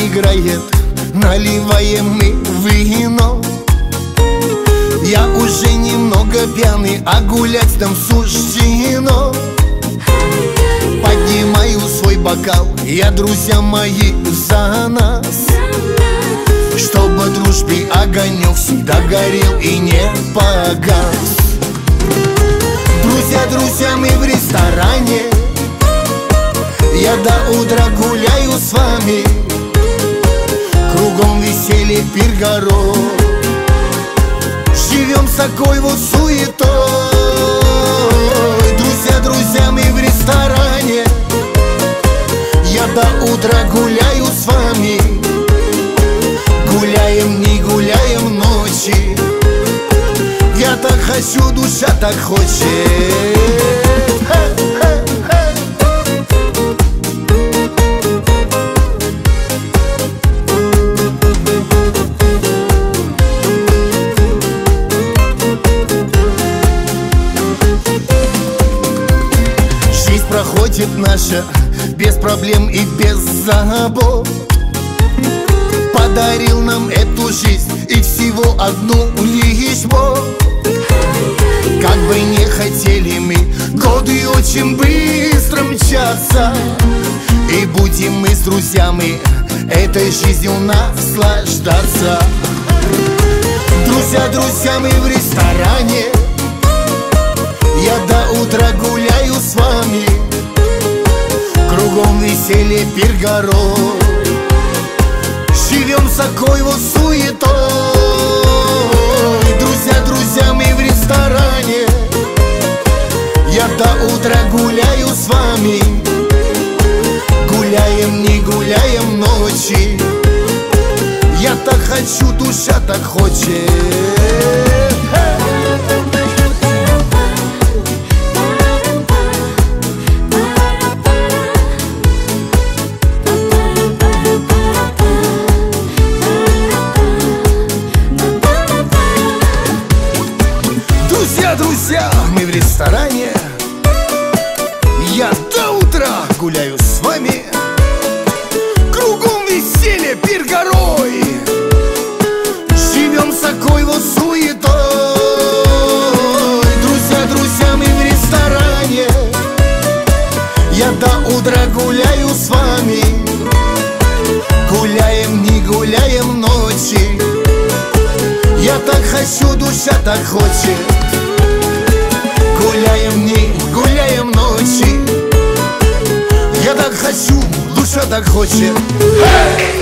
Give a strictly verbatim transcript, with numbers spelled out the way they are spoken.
играет, наливаем мы вино. Я уже немного пьяный, а гулять там суждено. Поднимаю свой бокал, я, друзья мои, за нас, чтобы дружбе огонек всегда горел и не погас. Друзья, друзья, мы в ресторане, я до утра гуляю с вами. Кругом веселье, пир горой, живем с такой вот суетой. Друзья, друзья, мы в ресторане, я до утра гуляю с вами. Гуляем, не гуляем ночи, я так хочу, душа так хочет. Жизнь проходит наша без проблем и без забот. Подарил нам эту жизнь и всего одну лишь Бог. Как бы не хотели мы, годы очень быстро мчатся, и будем мы с друзьями этой жизнью наслаждаться. Друзья, друзья, мы в ресторане, я до утра гуляю с вами. Кругом веселье, пир горой, живем с такой вот суетой. Друзья, друзья, мы в ресторане, я до утра гуляю с вами. Гуляем, не гуляем ночи, я так хочу, душа так хочет. Друзья, друзья, мы в ресторане, я до утра гуляю с вами. Кругом веселье, пир горой, живем с такой вот суетой. Друзья, друзья, мы в ресторане, я до утра гуляю с вами. Гуляем, не гуляем ночи, я так хочу, душа так хочет. Гуляем, не гуляем ночи, я так хочу, душа так хочет. Hey!